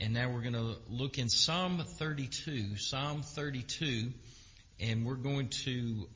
and now we're going to look in Psalm 32. Psalm 32, and we're going to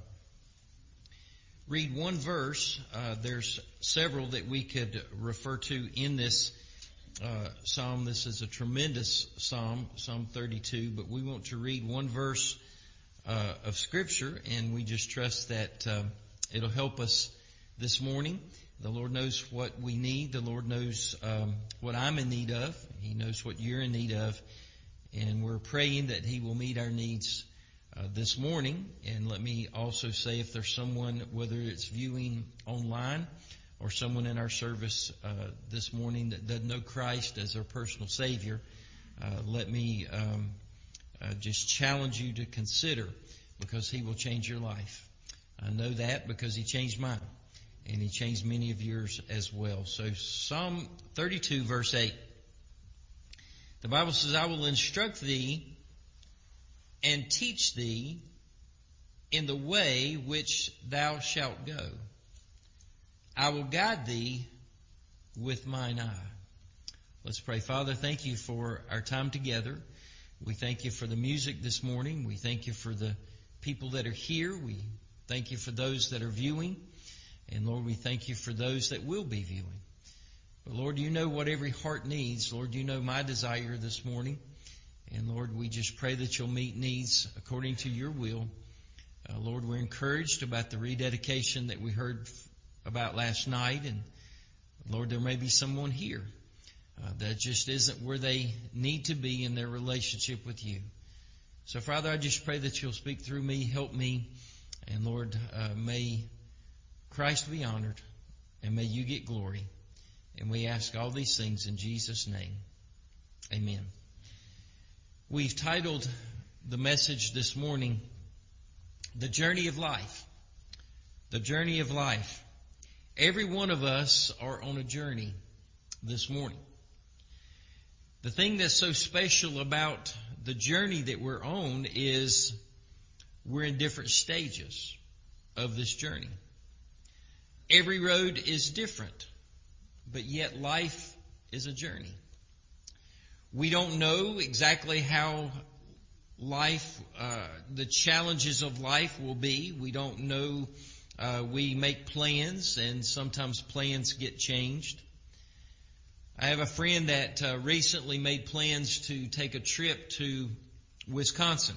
read one verse. There's several that we could refer to in this psalm. This is a tremendous psalm, Psalm 32, but we want to read one verse of Scripture, and we just trust that it'll help us this morning. The Lord knows what we need. The Lord knows what I'm in need of. He knows what you're in need of, and we're praying that He will meet our needs this morning. And let me also say, if there's someone, whether it's viewing online or someone in our service this morning that doesn't know Christ as their personal Savior, let me just challenge you to consider, because He will change your life. I know that because He changed mine, and He changed many of yours as well. So Psalm 32 verse 8. The Bible says, I will instruct thee and teach thee in the way which thou shalt go. I will guide thee with mine eye. Let's pray. Father, thank you for our time together. We thank you for the music this morning. We thank you for the people that are here. We thank you for those that are viewing. And Lord, we thank you for those that will be viewing. But Lord, you know what every heart needs. Lord, you know my desire this morning. And Lord, we just pray that you'll meet needs according to your will. Lord, we're encouraged about the rededication that we heard about last night. And Lord, there may be someone here that just isn't where they need to be in their relationship with you. So Father, I just pray that you'll speak through me, help me. And Lord, may Christ be honored, and may you get glory. And we ask all these things in Jesus' name. Amen. We've titled the message this morning, The Journey of Life. The Journey of Life. Every one of us are on a journey this morning. The thing that's so special about the journey that we're on is we're in different stages of this journey. Every road is different, but yet life is a journey. We don't know exactly how life, the challenges of life will be. We don't know. We make plans, and sometimes plans get changed. I have a friend that recently made plans to take a trip to Wisconsin.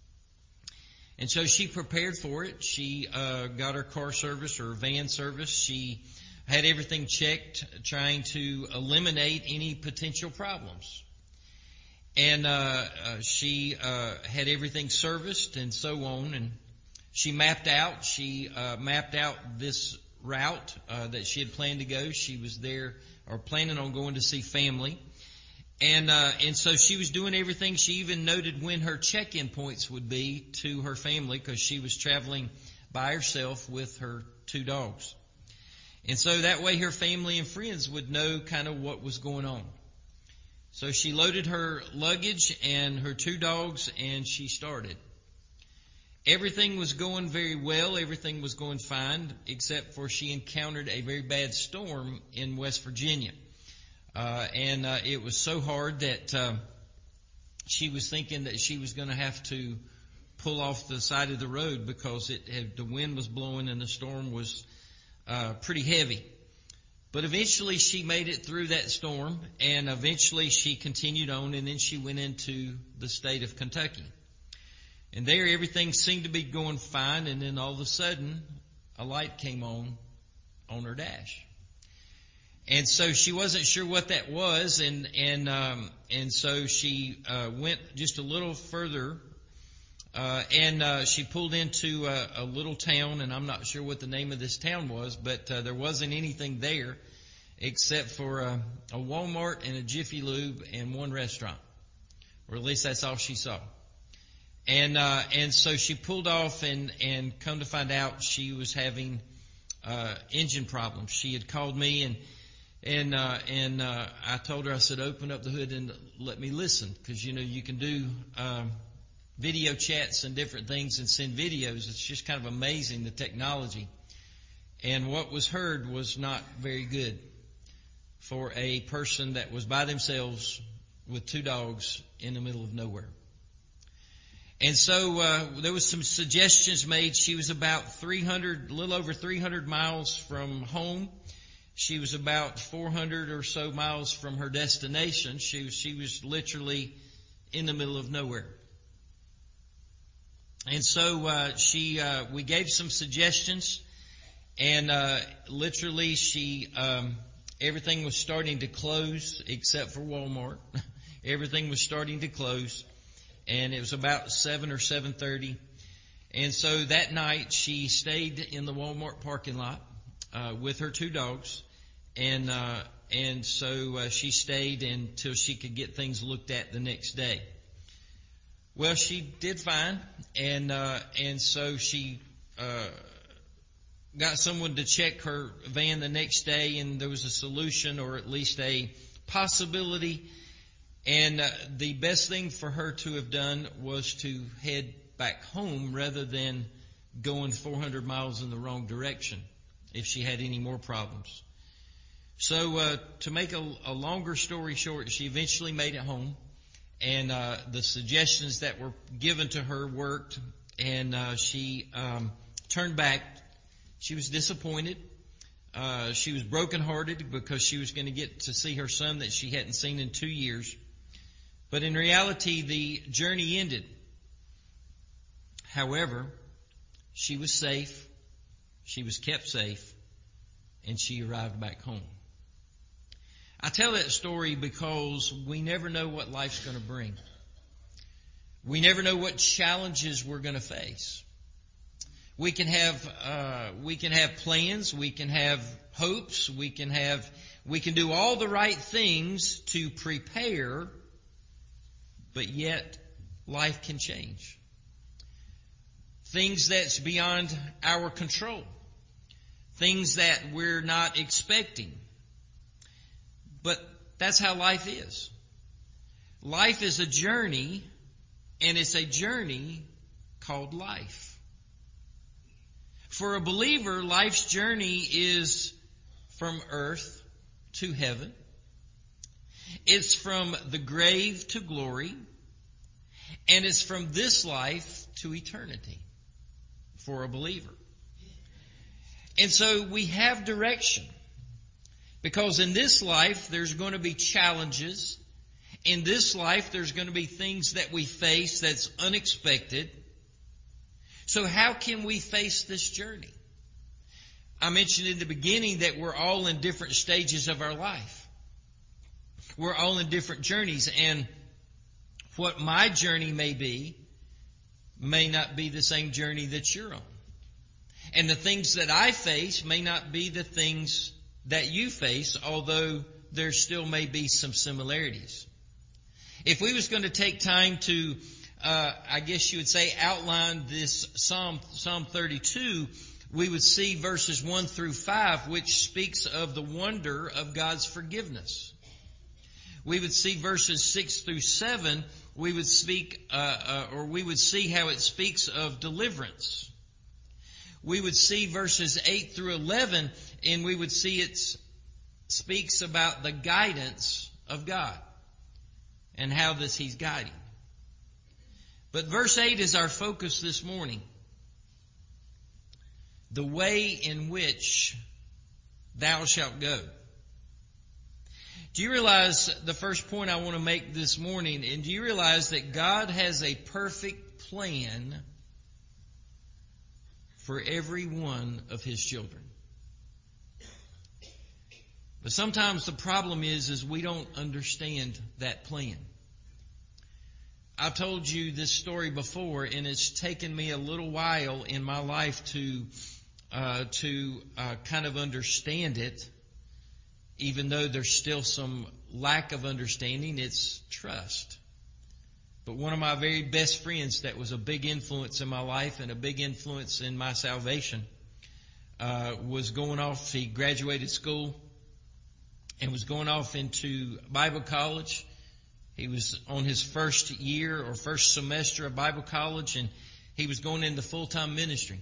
And so she prepared for it. She got her car service or van service. She had everything checked, trying to eliminate any potential problems. And she had everything serviced and so on. And she mapped out. She mapped out this route that she had planned to go. She was there or planning on going to see family. And so she was doing everything. She even noted when her check-in points would be to her family, because she was traveling by herself with her 2 dogs. And so that way her family and friends would know kind of what was going on. So she loaded her luggage and her 2 dogs, and she started. Everything was going very well. Everything was going fine, except for she encountered a very bad storm in West Virginia. And it was so hard that she was thinking that she was going to have to pull off the side of the road, because the wind was blowing and the storm was pretty heavy. But eventually she made it through that storm, and eventually she continued on, and then she went into the state of Kentucky. And there everything seemed to be going fine, and then all of a sudden a light came on her dash. And so she wasn't sure what that was, and so she went just a little further, and she pulled into a little town, and I'm not sure what the name of this town was, but there wasn't anything there except for a Walmart and a Jiffy Lube and one restaurant, or at least that's all she saw. And so she pulled off, and come to find out she was having engine problems. She had called me, and I told her, I said, open up the hood and let me listen, because you can do video chats and different things and send videos. It's just kind of amazing, the technology. And what was heard was not very good for a person that was by themselves with two dogs in the middle of nowhere. And so there was some suggestions made. She was about a little over 300 miles from home. She was about 400 or so miles from her destination. She was literally in the middle of nowhere. And so we gave some suggestions, and literally everything was starting to close except for Walmart. Everything was starting to close, and it was about 7 or 7:30. And so that night she stayed in the Walmart parking lot with her two dogs, and so she stayed until she could get things looked at the next day. Well, she did fine, and so she got someone to check her van the next day, and there was a solution, or at least a possibility. And the best thing for her to have done was to head back home rather than going 400 miles in the wrong direction if she had any more problems. So to make a longer story short, she eventually made it home. And the suggestions that were given to her worked, and she turned back. She was disappointed. She was brokenhearted because she was going to get to see her son that she hadn't seen in 2 years. But in reality, the journey ended. However, she was safe, she was kept safe, and she arrived back home. I tell that story because we never know what life's going to bring. We never know what challenges we're going to face. We can have plans, we can have hopes, we can do all the right things to prepare, but yet life can change. Things that's beyond our control. Things that we're not expecting. But that's how life is. Life is a journey, and it's a journey called life. For a believer, life's journey is from earth to heaven. It's from the grave to glory, and it's from this life to eternity for a believer. And so we have direction. Because in this life, there's going to be challenges. In this life, there's going to be things that we face that's unexpected. So how can we face this journey? I mentioned in the beginning that we're all in different stages of our life. We're all in different journeys. And what my journey may not be the same journey that you're on. And the things that I face may not be the things that you face, although there still may be some similarities. If we was going to take time to, I guess you would say, outline this Psalm 32, we would see verses 1 through 5, which speaks of the wonder of God's forgiveness. We would see verses 6 through 7, we would see how it speaks of deliverance. We would see verses 8 through 11, and we would see it speaks about the guidance of God and how He's guiding. But verse 8 is our focus this morning. The way in which thou shalt go. Do you realize the first point I want to make this morning, and do you realize that God has a perfect plan for every one of His children? But sometimes the problem is we don't understand that plan. I've told you this story before, and it's taken me a little while in my life to kind of understand it, even though there's still some lack of understanding. It's trust. But one of my very best friends that was a big influence in my life and a big influence in my salvation was going off. He graduated school and was going off into Bible college. He was on his first year or first semester of Bible college, and he was going into full-time ministry.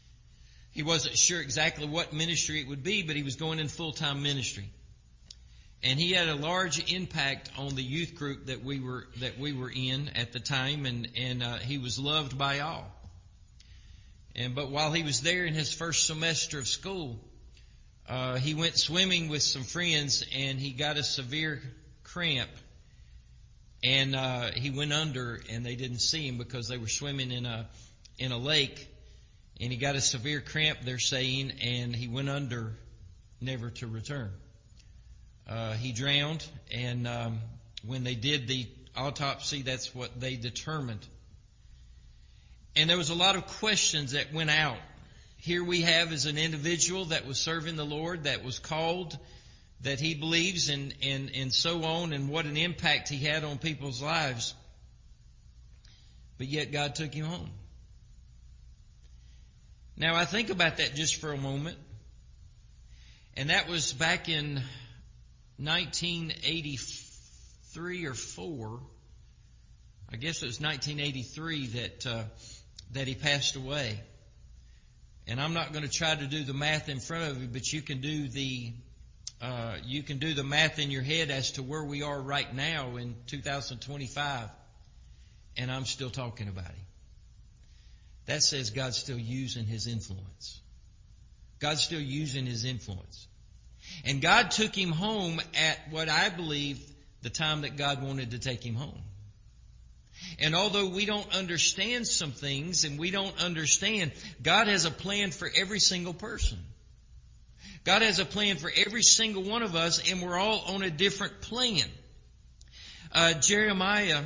He wasn't sure exactly what ministry it would be, but he was going in full-time ministry. And he had a large impact on the youth group that we were in at the time, and he was loved by all. But while he was there in his first semester of school, he went swimming with some friends, and he got a severe cramp, and he went under, and they didn't see him because they were swimming in a lake, and he got a severe cramp, they're saying, and he went under, never to return. He drowned, and when they did the autopsy, that's what they determined. And there was a lot of questions that went out. Here we have as an individual that was serving the Lord, that was called, that he believes, and so on, and what an impact he had on people's lives. But yet God took him home. Now I think about that just for a moment. And that was back in 1983 or 4. I guess it was 1983 that he passed away. And I'm not going to try to do the math in front of you, but you can do the math in your head as to where we are right now in 2025, and I'm still talking about him. That says God's still using his influence. God's still using his influence. And God took him home at what I believe the time that God wanted to take him home. And although we don't understand some things, and we don't understand, God has a plan for every single person. God has a plan for every single one of us, and we're all on a different plan. Jeremiah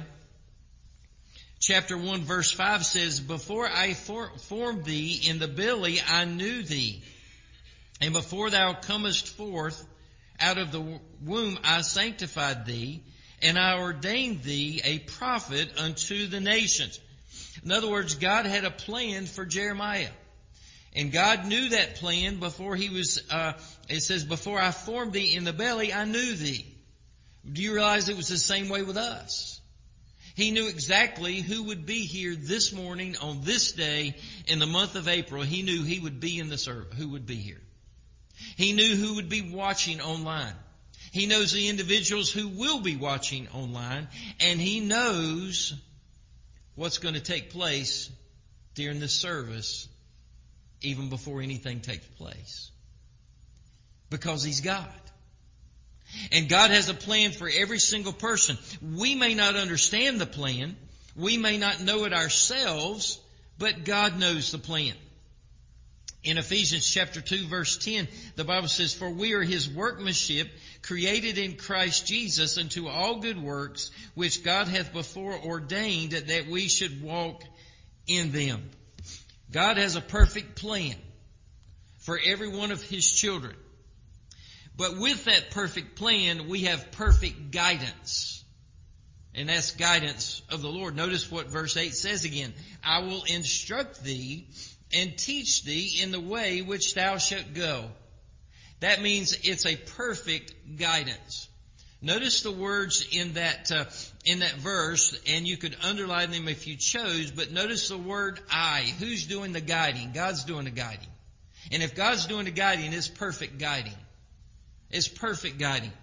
chapter 1 verse 5 says, "Before I formed thee in the belly, I knew thee. And before thou comest forth out of the womb, I sanctified thee, and I ordained thee a prophet unto the nations." In other words, God had a plan for Jeremiah. And God knew that plan before he was, it says, "Before I formed thee in the belly, I knew thee." Do you realize it was the same way with us? He knew exactly who would be here this morning on this day in the month of April. He knew he would be in the service, who would be here. He knew who would be watching online. He knows the individuals who will be watching online, and he knows what's going to take place during this service even before anything takes place. Because he's God. And God has a plan for every single person. We may not understand the plan. We may not know it ourselves, but God knows the plan. In Ephesians chapter 2 verse 10, the Bible says, "For we are his workmanship, created in Christ Jesus unto all good works, which God hath before ordained that we should walk in them." God has a perfect plan for every one of his children. But with that perfect plan, we have perfect guidance. And that's guidance of the Lord. Notice what verse 8 says again. "I will instruct thee and teach thee in the way which thou shalt go." That means it's a perfect guidance. Notice the words in that verse, and you could underline them if you chose, but notice the word "I." Who's doing the guiding? God's doing the guiding. And if God's doing the guiding, it's perfect guiding. It's perfect guiding.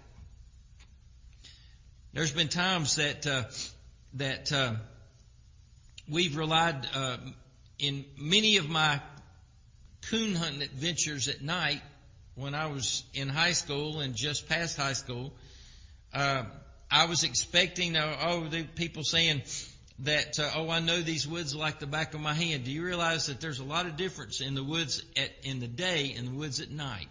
There's been times that we've relied in many of my coon hunting adventures at night when I was in high school and just past high school. I was expecting the people saying that I know these woods like the back of my hand. Do you realize that there's a lot of difference in the woods in the day and the woods at night?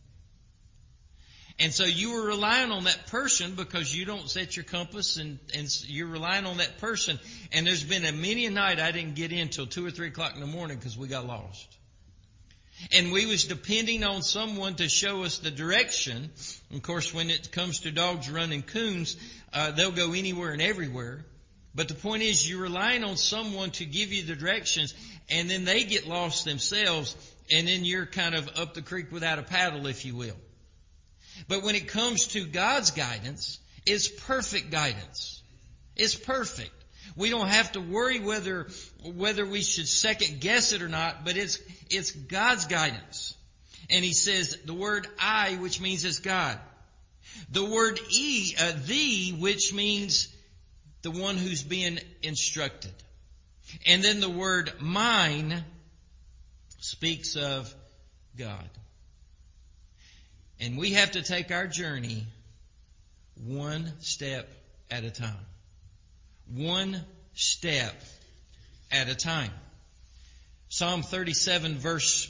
And so you were relying on that person because you don't set your compass, and you're relying on that person. And there's been many a night I didn't get in till 2 or 3 o'clock in the morning because we got lost. And we was depending on someone to show us the direction. Of course, when it comes to dogs running coons, they'll go anywhere and everywhere. But the point is, you're relying on someone to give you the directions, and then they get lost themselves, and then you're kind of up the creek without a paddle, if you will. But when it comes to God's guidance, it's perfect guidance. It's perfect. We don't have to worry whether we should second guess it or not, but it's God's guidance. And he says the word "I," which means it's God. The word thee, which means the one who's being instructed. And then the word mine speaks of God. And we have to take our journey one step at a time. One step at a time. Psalm 37 verse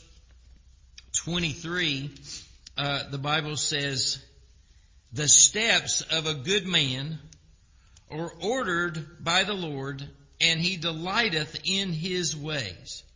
23, the Bible says, the steps of a good man are ordered by the Lord, and he delighteth in his ways.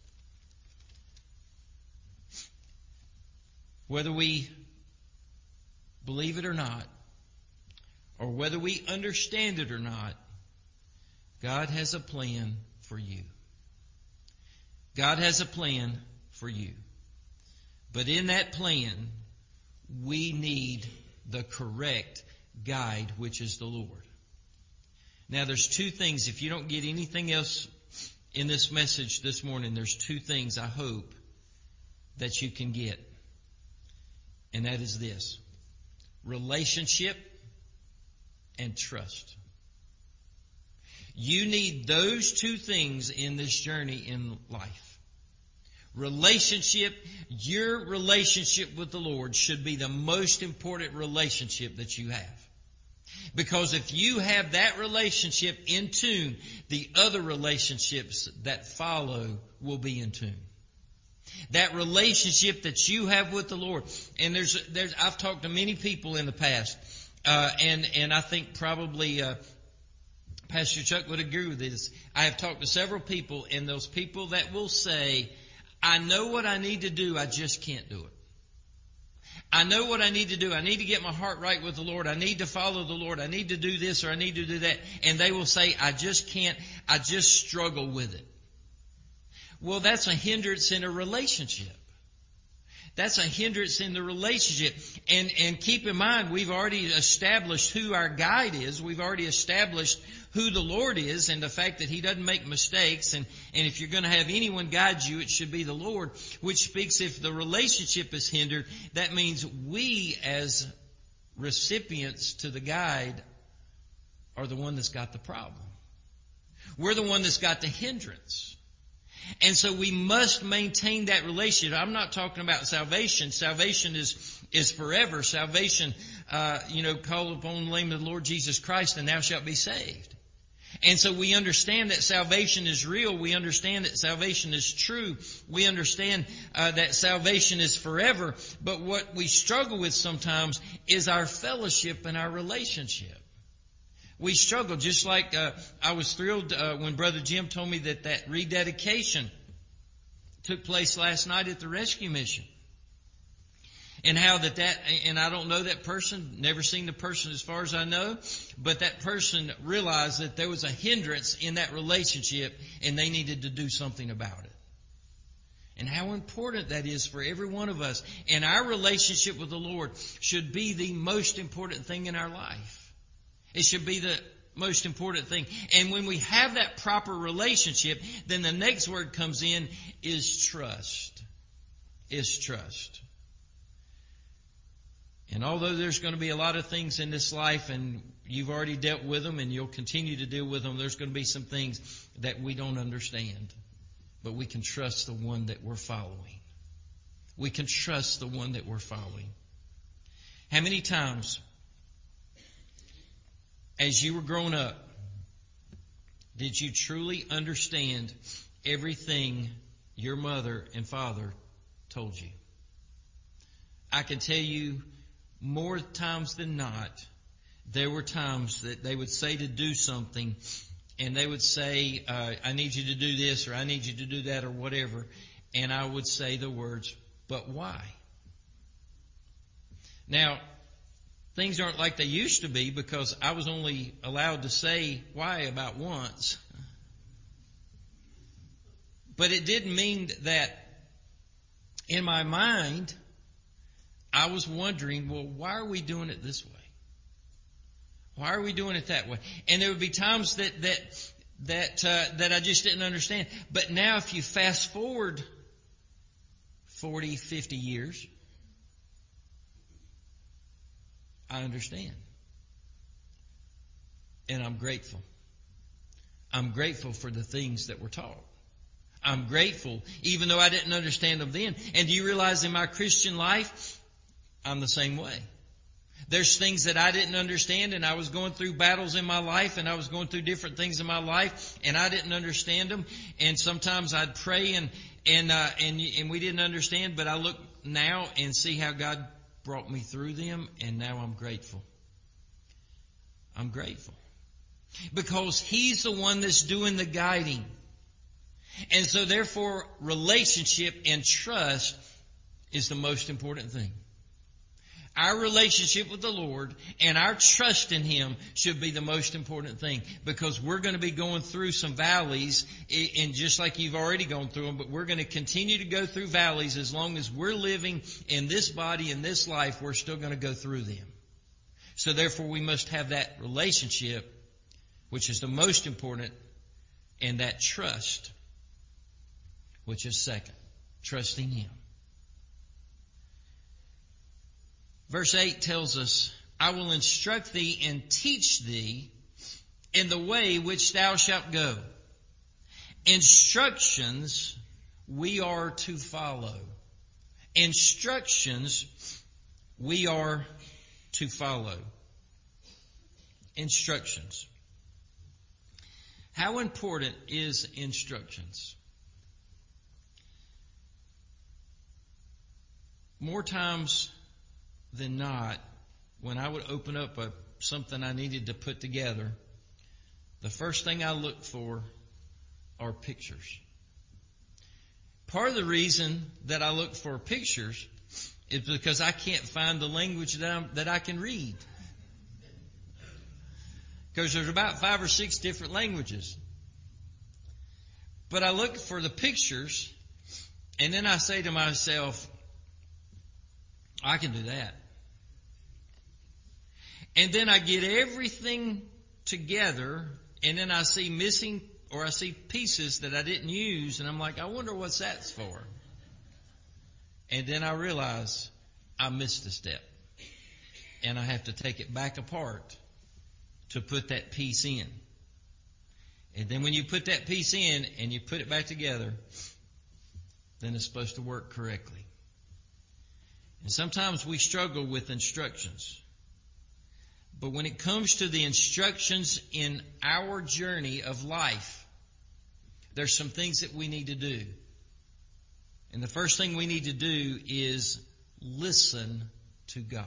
Whether we believe it or not, or whether we understand it or not, God has a plan for you. God has a plan for you. But in that plan, we need the correct guide, which is the Lord. Now, there's two things. If you don't get anything else in this message this morning, there's two things I hope that you can get. And that is this: relationship and trust. You need those two things in this journey in life. Relationship, your relationship with the Lord should be the most important relationship that you have. Because if you have that relationship in tune, the other relationships that follow will be in tune. That relationship that you have with the Lord. And I've talked to many people in the past, and I think probably Pastor Chuck would agree with this. I have talked to several people, and those people that will say, I know what I need to do, I just can't do it. I know what I need to do. I need to get my heart right with the Lord. I need to follow the Lord. I need to do this or I need to do that. And they will say, I just can't. I just struggle with it. Well, that's a hindrance in a relationship. That's a hindrance in the relationship. And keep in mind, we've already established who our guide is. We've already established who the Lord is and the fact that He doesn't make mistakes. And if you're going to have anyone guide you, it should be the Lord, which speaks if the relationship is hindered, that means we as recipients to the guide are the one that's got the problem. We're the one that's got the hindrance. And so we must maintain that relationship. I'm not talking about salvation. Salvation is forever. Salvation, call upon the name of the Lord Jesus Christ and thou shalt be saved. And so we understand that salvation is real. We understand that salvation is true. We understand that salvation is forever. But what we struggle with sometimes is our fellowship and our relationship. We struggle, just like I was thrilled when Brother Jim told me that rededication took place last night at the rescue mission. And how and I don't know that person, never seen the person as far as I know, but that person realized that there was a hindrance in that relationship and they needed to do something about it. And how important that is for every one of us. And our relationship with the Lord should be the most important thing in our life. It should be the most important thing. And when we have that proper relationship, then the next word comes in is trust. Is trust. And although there's going to be a lot of things in this life, and you've already dealt with them and you'll continue to deal with them, there's going to be some things that we don't understand. But we can trust the one that we're following. We can trust the one that we're following. How many times, as you were growing up, did you truly understand everything your mother and father told you? I can tell you more times than not, there were times that they would say to do something and they would say, I need you to do this or I need you to do that or whatever. And I would say the words, but why? Now, things aren't like they used to be because I was only allowed to say why about once. But it didn't mean that in my mind, I was wondering, well, why are we doing it this way? Why are we doing it that way? And there would be times that I just didn't understand. But now if you fast forward 40, 50 years, I understand. And I'm grateful. I'm grateful for the things that were taught. I'm grateful, even though I didn't understand them then. And do you realize in my Christian life, I'm the same way. There's things that I didn't understand, and I was going through battles in my life, and I was going through different things in my life, and I didn't understand them. And sometimes I'd pray, and we didn't understand. But I look now and see how God brought me through them, and now I'm grateful. I'm grateful because He's the one that's doing the guiding, and so therefore, relationship and trust is the most important thing. Our relationship with the Lord and our trust in Him should be the most important thing, because we're going to be going through some valleys, and just like you've already gone through them, but we're going to continue to go through valleys as long as we're living in this body, in this life, we're still going to go through them. So therefore we must have that relationship, which is the most important, and that trust, which is second, trusting Him. Verse 8 tells us, I will instruct thee and teach thee in the way which thou shalt go. Instructions we are to follow. Instructions we are to follow. Instructions. How important is instructions? More times than not, when I would open up something I needed to put together, the first thing I look for are pictures. Part of the reason that I look for pictures is because I can't find the language that I can read. Because there's about 5 or 6 different languages. But I look for the pictures, and then I say to myself, I can do that. And then I get everything together, and then I see missing, or I see pieces that I didn't use, and I'm like, I wonder what's that's for. And then I realize I missed a step, and I have to take it back apart to put that piece in. And then when you put that piece in and you put it back together, then it's supposed to work correctly. And sometimes we struggle with instructions. But when it comes to the instructions in our journey of life, there's some things that we need to do. And the first thing we need to do is listen to God.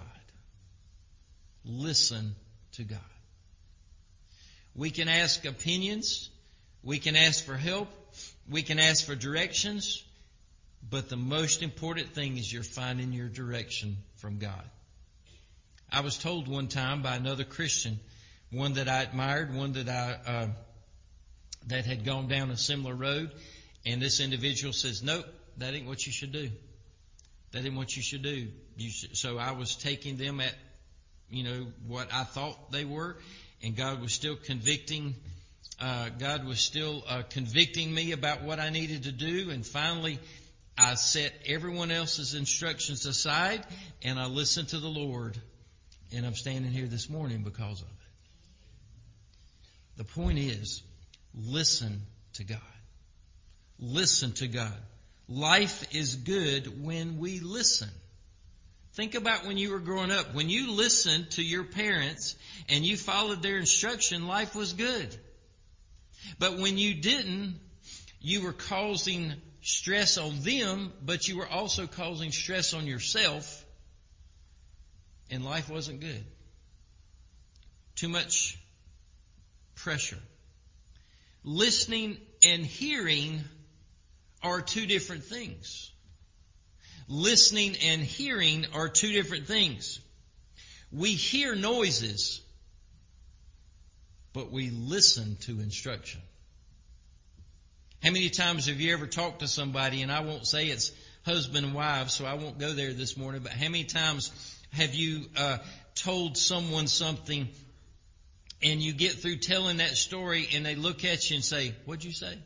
Listen to God. We can ask opinions. We can ask for help. We can ask for directions. But the most important thing is you're finding your direction from God. I was told one time by another Christian, one that I admired, one that that had gone down a similar road, and this individual says, nope, that ain't what you should do. That ain't what you should do. So I was taking them at, what I thought they were, and God was still convicting. God was still convicting me about what I needed to do, and finally I set everyone else's instructions aside, and I listened to the Lord. And I'm standing here this morning because of it. The point is, listen to God. Listen to God. Life is good when we listen. Think about when you were growing up. When you listened to your parents and you followed their instruction, life was good. But when you didn't, you were causing stress on them, but you were also causing stress on yourself. And life wasn't good. Too much pressure. Listening and hearing are two different things. Listening and hearing are two different things. We hear noises, but we listen to instruction. How many times have you ever talked to somebody, and I won't say it's husband and wife, so I won't go there this morning, but how many times have you told someone something and you get through telling that story and they look at you and say, what'd you say?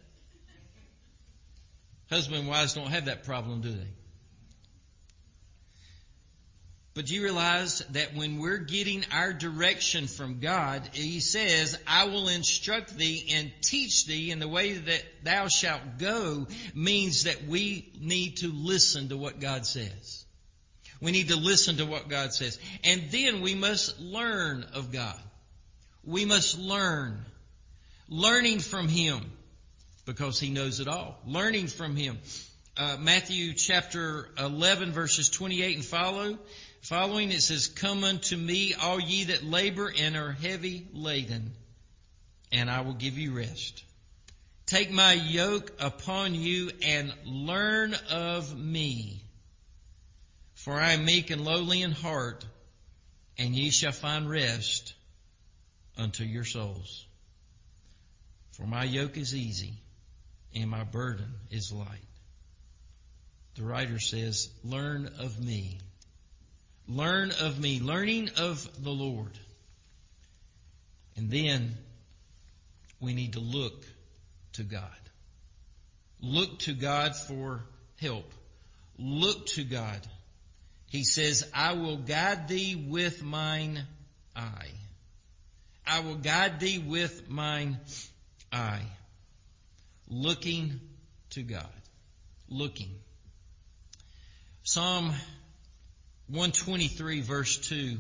Husband and wives don't have that problem, do they? But you realize that when we're getting our direction from God, He says, I will instruct thee and teach thee in the way that thou shalt go, means that we need to listen to what God says. We need to listen to what God says. And then we must learn of God. We must learn. Learning from Him, because He knows it all. Learning from Him. Matthew chapter 11 verses 28 and following, it says, Come unto me, all ye that labor and are heavy laden, and I will give you rest. Take my yoke upon you and learn of me. For I am meek and lowly in heart, and ye shall find rest unto your souls. For my yoke is easy, and my burden is light. The writer says, learn of me. Learn of me. Learning of the Lord. And then we need to look to God. Look to God for help. Look to God. He says, I will guide thee with mine eye. I will guide thee with mine eye. Looking to God. Looking. Psalm 123 verse 2.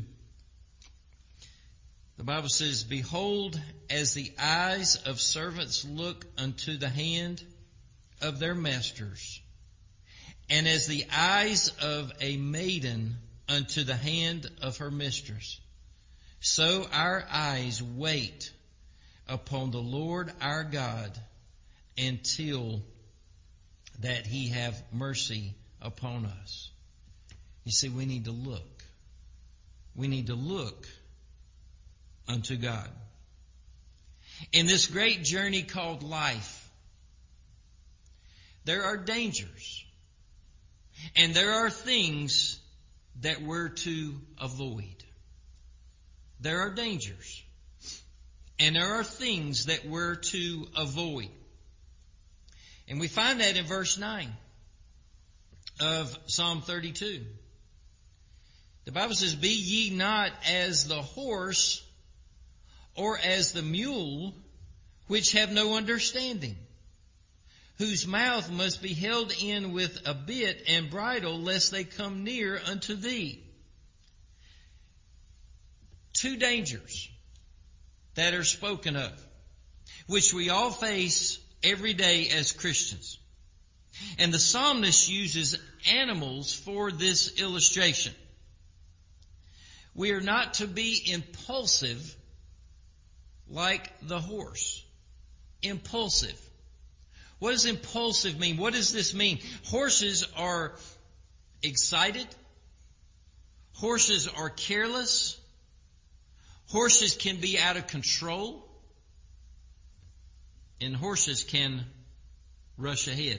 The Bible says, Behold, as the eyes of servants look unto the hand of their masters, and as the eyes of a maiden unto the hand of her mistress, so our eyes wait upon the Lord our God until that He have mercy upon us. You see, we need to look. We need to look unto God. In this great journey called life, there are dangers. And there are things that we're to avoid. There are dangers. And there are things that we're to avoid. And we find that in verse 9 of Psalm 32. The Bible says, Be ye not as the horse or as the mule, which have no understanding, whose mouth must be held in with a bit and bridle, lest they come near unto thee. Two dangers that are spoken of, which we all face every day as Christians. And the psalmist uses animals for this illustration. We are not to be impulsive like the horse. Impulsive. What does impulsive mean? What does this mean? Horses are excited. Horses are careless. Horses can be out of control. And horses can rush ahead.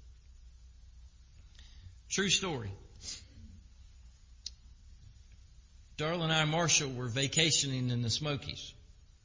True story. Darla and I, Marshall, were vacationing in the Smokies.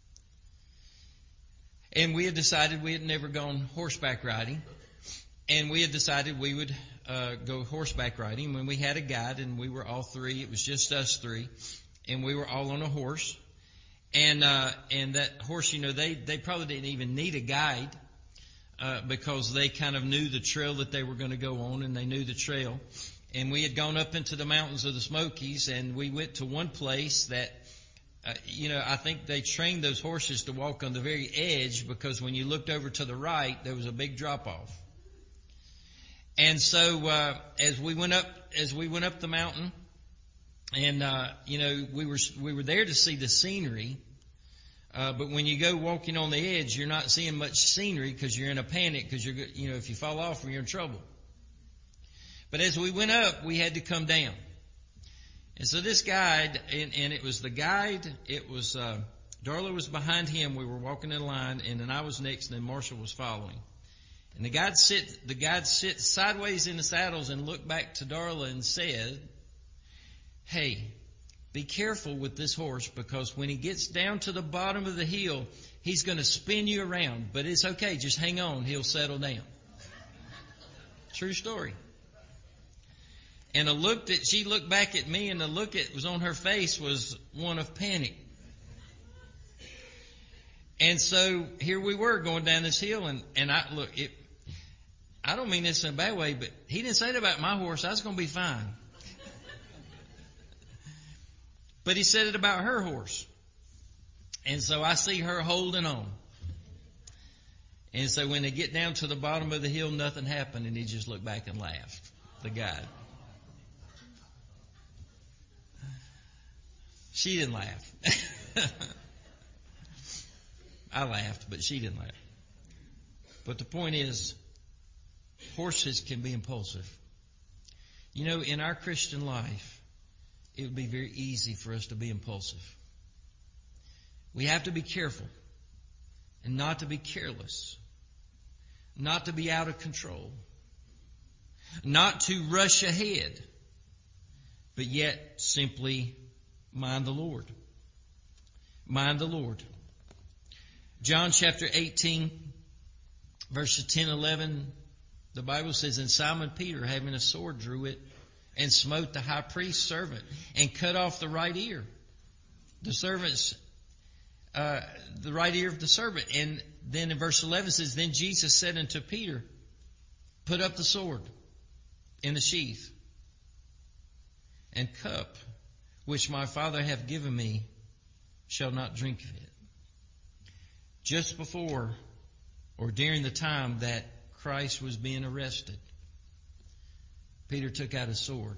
And we had decided we had never gone horseback riding. And we had decided we would go horseback riding when we had a guide, and we were all three. It was just us three. And we were all on a horse. And that horse, they probably didn't even need a guide because they kind of knew the trail that they were going to go on, and they knew the trail. And we had gone up into the mountains of the Smokies, and we went to one place that, I think they trained those horses to walk on the very edge, because when you looked over to the right, there was a big drop off. And so, as we went up the mountain, and, we were there to see the scenery. But when you go walking on the edge, you're not seeing much scenery because you're in a panic, because if you fall off, you're in trouble. But as we went up, we had to come down. And so this guide, and it was the guide, Darla was behind him. We were walking in line, and then I was next, and then Marshall was following. And the guide sits sideways in the saddles and looked back to Darla and said, Hey, be careful with this horse, because when he gets down to the bottom of the hill, he's going to spin you around. But it's okay. Just hang on. He'll settle down. True story. And she looked back at me, and the look that was on her face was one of panic. And so here we were going down this hill, and I don't mean this in a bad way, but he didn't say that about my horse. I was going to be fine. But he said it about her horse. And so I see her holding on. And so when they get down to the bottom of the hill, nothing happened, and he just looked back and laughed, the guide. She didn't laugh. I laughed, but she didn't laugh. But the point is, horses can be impulsive. You know, in our Christian life, it would be very easy for us to be impulsive. We have to be careful and not to be careless, not to be out of control, not to rush ahead, but yet simply mind the Lord. Mind the Lord. John chapter 18, verses 10, 11, the Bible says, and Simon Peter, having a sword, drew it and smote the high priest's servant and cut off the right ear. The right ear of the servant. And then in verse 11 says, then Jesus said unto Peter, put up the sword in the sheath, and cup which my Father hath given me shall not drink of it. Just before or during the time that Christ was being arrested, Peter took out his sword.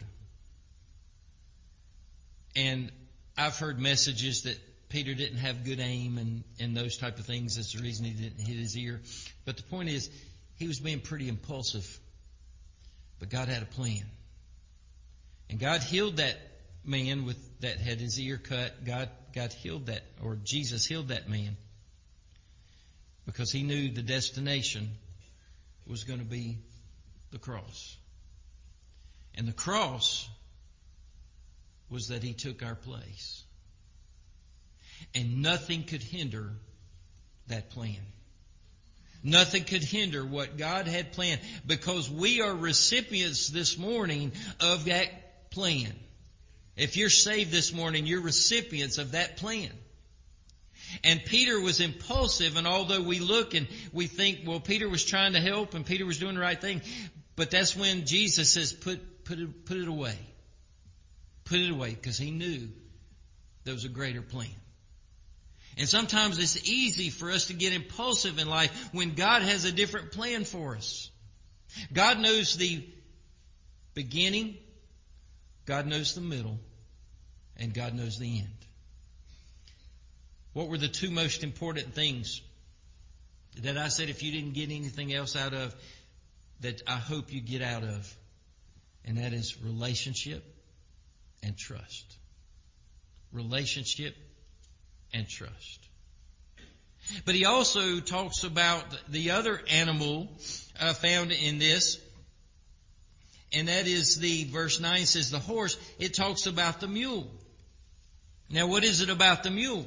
And I've heard messages that Peter didn't have good aim and those type of things. That's the reason he didn't hit his ear. But the point is, he was being pretty impulsive. But God had a plan. And God healed that man that had his ear cut. God healed that, or Jesus healed that man, because he knew the destination was going to be the cross. And the cross was that he took our place. And nothing could hinder that plan. Nothing could hinder what God had planned, because we are recipients this morning of that plan. If you're saved this morning, you're recipients of that plan. And Peter was impulsive, and although we look and we think, well, Peter was trying to help and Peter was doing the right thing, but that's when Jesus says, put it away. Put it away, because he knew there was a greater plan. And sometimes it's easy for us to get impulsive in life when God has a different plan for us. God knows the beginning, God knows the middle, and God knows the end. What were the two most important things that I said, if you didn't get anything else out of, that I hope you get out of? And that is relationship and trust. Relationship and trust. But he also talks about the other animal found in this, and that is verse 9 says the horse. It talks about the mule. Now, what is it about the mule?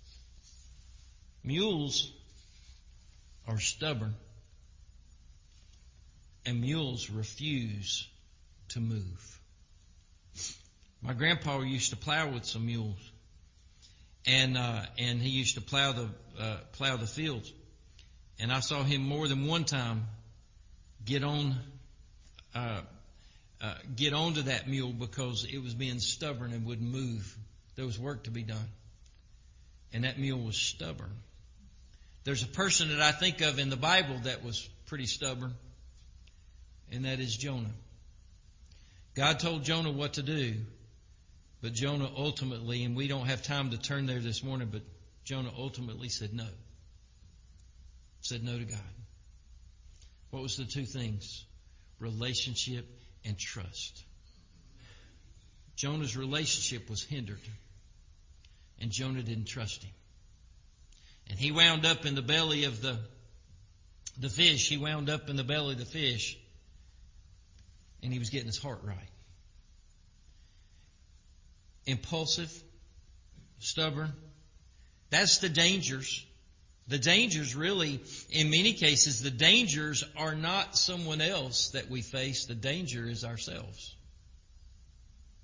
Mules are stubborn, and mules refuse to move. My grandpa used to plow with some mules, and he used to plow the fields. And I saw him more than one time get onto that mule because it was being stubborn and wouldn't move. There was work to be done, and that mule was stubborn. There's a person that I think of in the Bible that was pretty stubborn, and that is Jonah. God told Jonah what to do, but Jonah ultimately, and we don't have time to turn there this morning, but Jonah ultimately said no. Said no to God. What was the two things? Relationship and trust. Jonah's relationship was hindered, and Jonah didn't trust him. And he wound up in the belly of the fish. He wound up in the belly of the fish, and he was getting his heart right. Impulsive, stubborn. That's the dangers. The dangers really, in many cases, the dangers are not someone else that we face. The danger is ourselves.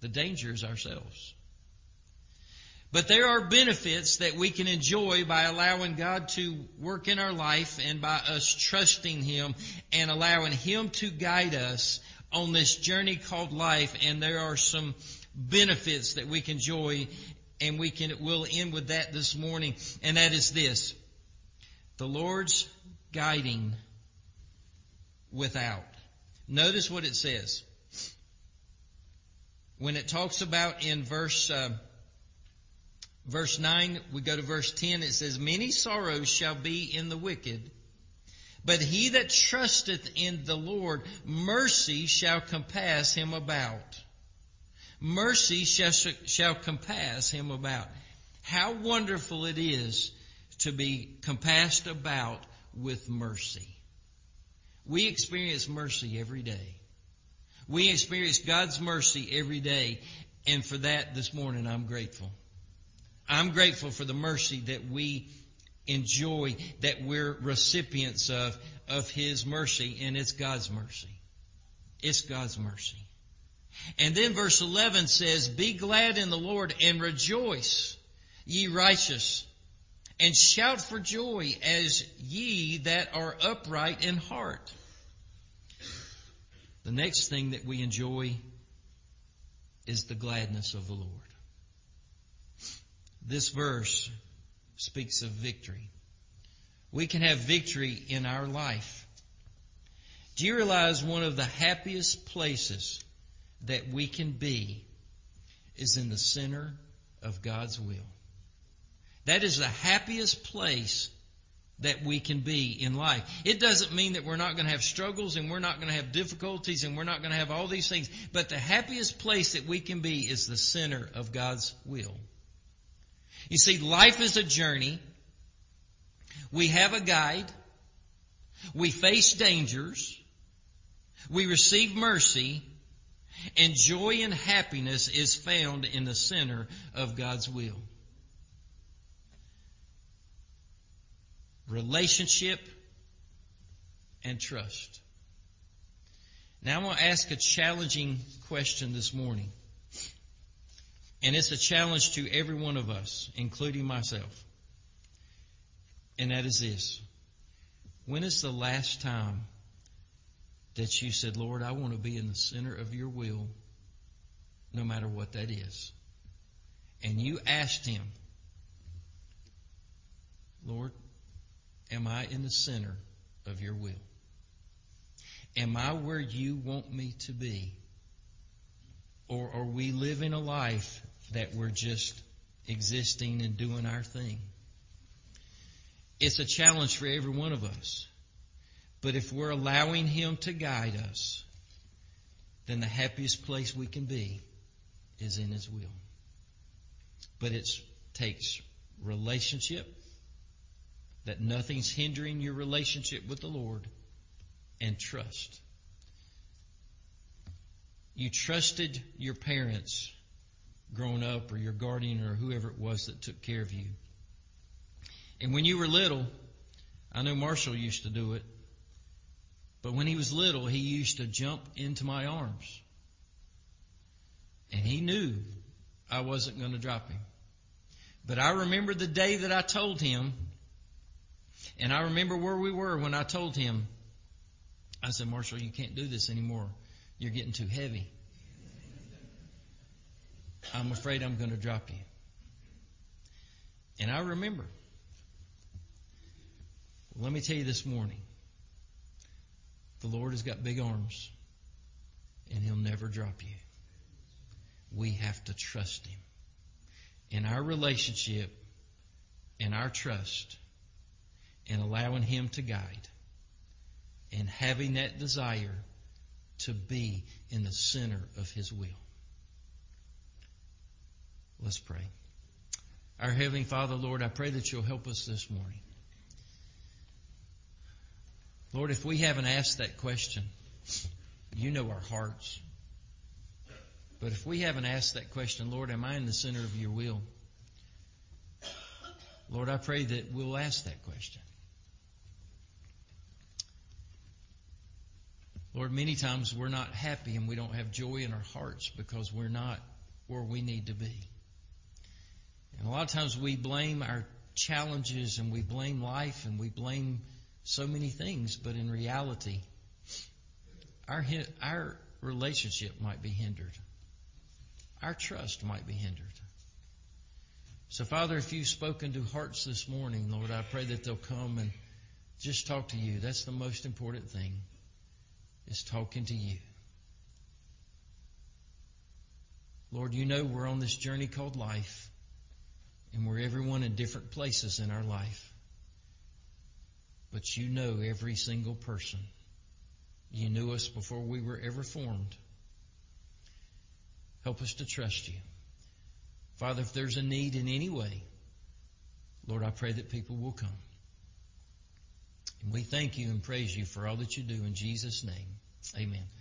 The danger is ourselves. But there are benefits that we can enjoy by allowing God to work in our life and by us trusting Him and allowing Him to guide us on this journey called life. And there are some benefits that we can enjoy, and we'll end with that this morning. And that is this: the Lord's guiding without. Notice what it says. When it talks about in verse 9, we go to verse 10, it says, "Many sorrows shall be in the wicked, but he that trusteth in the Lord, mercy shall compass him about." Mercy shall compass him about. How wonderful it is to be compassed about with mercy. We experience mercy every day. We experience God's mercy every day. And for that, this morning, I'm grateful. I'm grateful for the mercy that we enjoy, that we're recipients of His mercy, and it's God's mercy. It's God's mercy. And then verse 11 says, "Be glad in the Lord and rejoice, ye righteous, and shout for joy as ye that are upright in heart." The next thing that we enjoy is the gladness of the Lord. This verse speaks of victory. We can have victory in our life. Do you realize one of the happiest places that we can be is in the center of God's will? That is the happiest place that we can be in life. It doesn't mean that we're not going to have struggles and we're not going to have difficulties and we're not going to have all these things. But the happiest place that we can be is the center of God's will. You see, life is a journey. We have a guide. We face dangers. We receive mercy. And joy and happiness is found in the center of God's will. Relationship and trust. Now I'm going to ask a challenging question this morning. And it's a challenge to every one of us, including myself. And that is this: when is the last time that you said, "Lord, I want to be in the center of your will, no matter what that is"? And you asked Him, "Lord, am I in the center of your will? Am I where you want me to be? Or are we living a life that we're just existing and doing our thing?" It's a challenge for every one of us. But if we're allowing Him to guide us, then the happiest place we can be is in His will. But it takes relationship, that nothing's hindering your relationship with the Lord, and trust. You trusted your parents growing up, or your guardian, or whoever it was that took care of you. And when you were little, I know Marshall used to do it, but when he was little, he used to jump into my arms. And he knew I wasn't going to drop him. But I remember the day that I told him, and I remember where we were when I told him. I said, "Marshall, you can't do this anymore. You're getting too heavy. I'm afraid I'm going to drop you." And I remember. Let me tell you this morning, the Lord has got big arms, and He'll never drop you. We have to trust Him. In our relationship, in our trust, and allowing Him to guide, and having that desire to be in the center of His will. Let's pray. Our Heavenly Father, Lord, I pray that You'll help us this morning. Lord, if we haven't asked that question, You know our hearts. But if we haven't asked that question, Lord, am I in the center of Your will? Lord, I pray that we'll ask that question. Lord, many times we're not happy and we don't have joy in our hearts because we're not where we need to be. And a lot of times we blame our challenges and we blame life and we blame so many things, but in reality, our relationship might be hindered. Our trust might be hindered. So, Father, if you've spoken to hearts this morning, Lord, I pray that they'll come and just talk to you. That's the most important thing, is talking to you. Lord, you know we're on this journey called life, and we're everyone in different places in our life. But you know every single person. You knew us before we were ever formed. Help us to trust you. Father, if there's a need in any way, Lord, I pray that people will come. And we thank you and praise you for all that you do in Jesus' name. Amen.